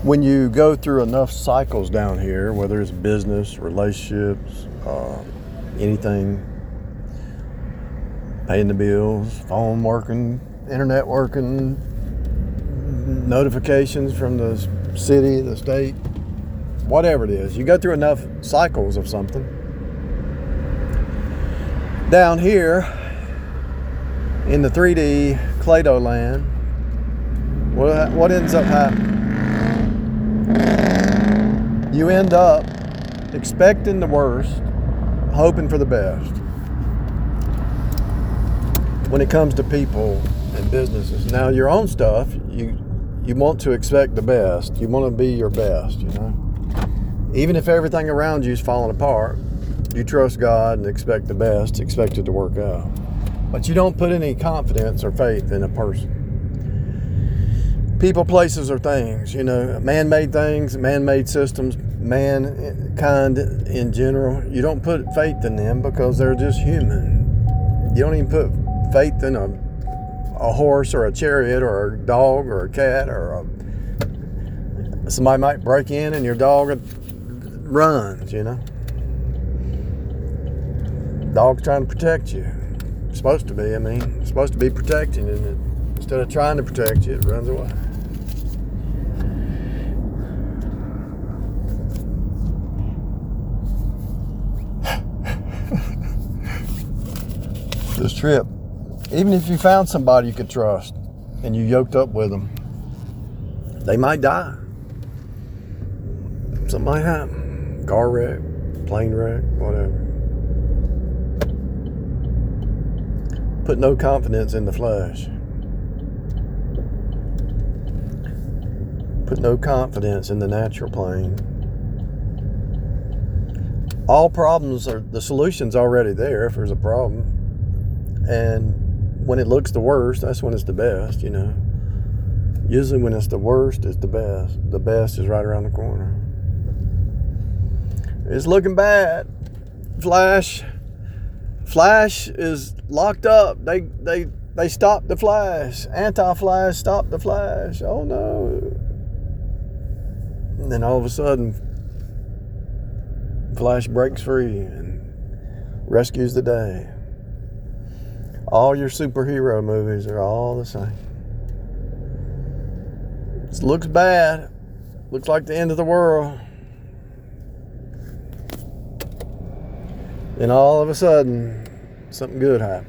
When you go through enough cycles down here, whether it's business, relationships, anything, paying the bills, phone working, internet working, notifications from the city, the state, whatever it is, you go through enough cycles of something. Down here in the 3D Play-Doh land, what ends up happening? You end up expecting the worst, hoping for the best. When it comes to people and businesses, now your own stuff, you want to expect the best. You want to be your best, you know. Even if everything around you is falling apart, you trust God and expect the best, expect it to work out. But you don't put any confidence or faith in a person. People, places, or things, you know, man-made things, man-made systems, mankind in general, you don't put faith in them because they're just human. You don't even put faith in a horse or a chariot or a dog or a cat or somebody might break in and your dog runs, you know. Dog's trying to protect you. It's supposed to be, it's supposed to be protecting, and instead of trying to protect you, it runs away. This trip, even if you found somebody you could trust and you yoked up with them, they might die. Something might happen. Car wreck, plane wreck, whatever. Put no confidence in the flesh. Put no confidence in the natural plane. All problems the solution's already there if there's a problem. And when it looks the worst, that's when it's the best, you know. Usually when it's the worst, it's the best. The best is right around the corner. It's looking bad. Flash is locked up. They stopped the Flash. Anti-Flash stopped the Flash. Oh no. And then all of a sudden, Flash breaks free and rescues the day. All your superhero movies are all the same. It looks bad. Looks like the end of the world. Then all of a sudden, something good happens.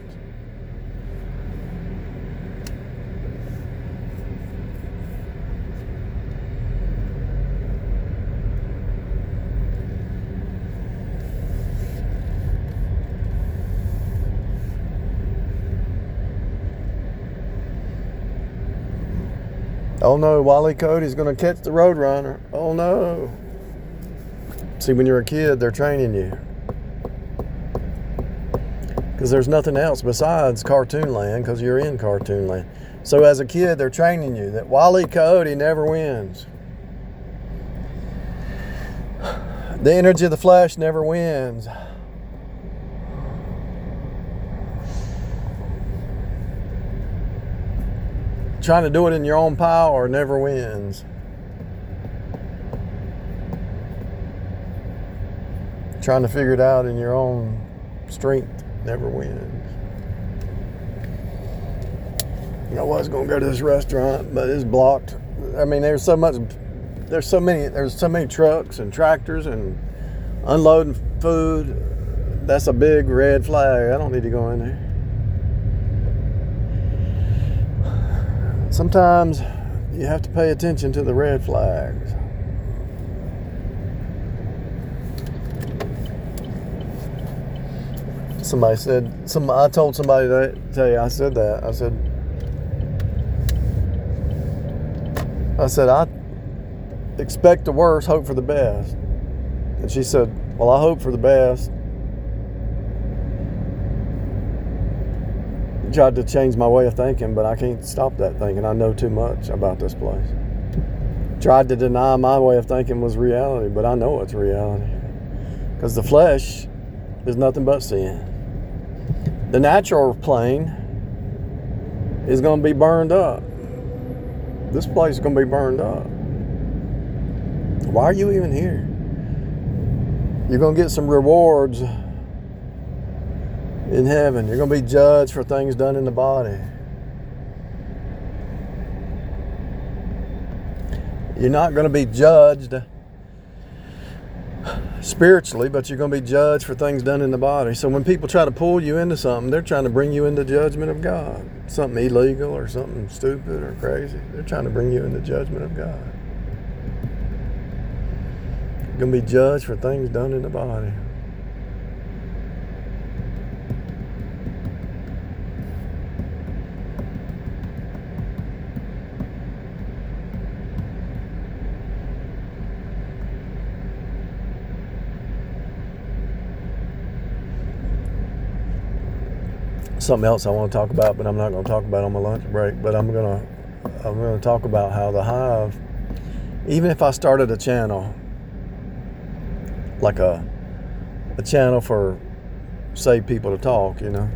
Oh no, Wile E. Coyote's going to catch the Roadrunner. Oh no. See, when you're a kid, they're training you. Because there's nothing else besides cartoon land, because you're in cartoon land. So as a kid, they're training you that Wile E. Coyote never wins. The energy of the Flash never wins. Trying to do it in your own power never wins. Trying to figure it out in your own strength never wins. I was going to go to this restaurant, but it's blocked. There's so many trucks and tractors and unloading food. That's a big red flag. I don't need to go in there. Sometimes you have to pay attention to the red flags. I told somebody today, I said that. I said, I expect the worst, hope for the best. And she said, well, I hope for the best. Tried to change my way of thinking, but I can't stop that thinking. I know too much about this place. Tried to deny my way of thinking was reality, but I know it's reality. Because the flesh is nothing but sin. The natural plane is going to be burned up. This place is going to be burned up. Why are you even here? You're going to get some rewards in heaven. You're going to be judged for things done in the body. You're not going to be judged spiritually, but you're going to be judged for things done in the body. So when people try to pull you into something, they're trying to bring you into judgment of God. Something illegal or something stupid or crazy. They're trying to bring you into judgment of God. You're going to be judged for things done in the body. Something else I want to talk about, but I'm not going to talk about on my lunch break. But I'm going to talk about how the Hive, even if I started a channel, like a channel for saved people to talk, you know,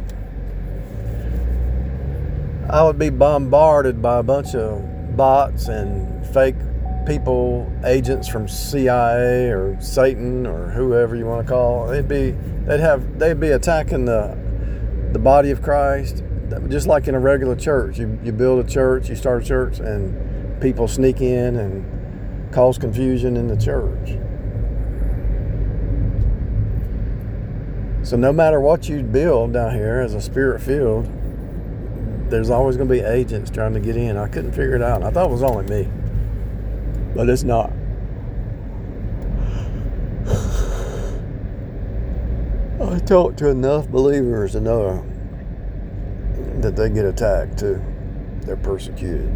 I would be bombarded by a bunch of bots and fake people, agents from CIA or Satan or whoever you want to call. They'd be attacking the body of Christ, just like in a regular church. You build a church, you start a church, and people sneak in and cause confusion in the church. So no matter what you build down here as a spirit field, there's always going to be agents trying to get in. I couldn't figure it out. I thought it was only me, but it's not. I talked to enough believers to know that they get attacked too. They're persecuted.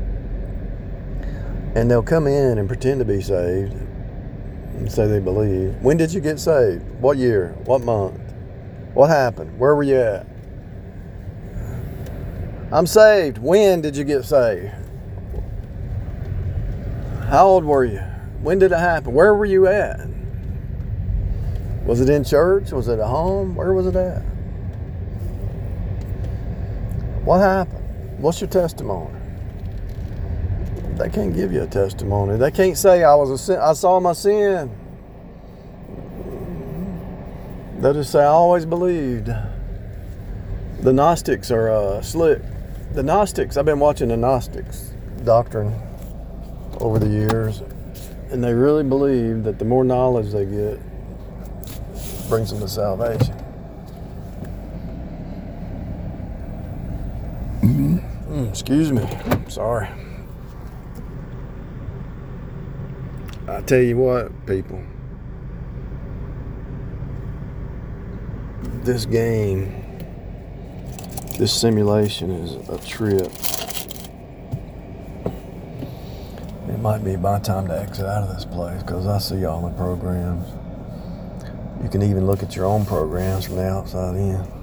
And they'll come in and pretend to be saved and say they believe. When did you get saved? What year? What month? What happened? Where were you at? I'm saved. When did you get saved? How old were you? When did it happen? Where were you at? Was it in church? Was it at home? Where was it at? What happened? What's your testimony? They can't give you a testimony. They can't say I saw my sin. They'll just say I always believed. The Gnostics are slick. The Gnostics, I've been watching the Gnostics doctrine over the years, and they really believe that the more knowledge they get brings them to salvation. Excuse me. Sorry. I tell you what, people. This game, this simulation is a trip. It might be my time to exit out of this place because I see all the programs. You can even look at your own programs from the outside in.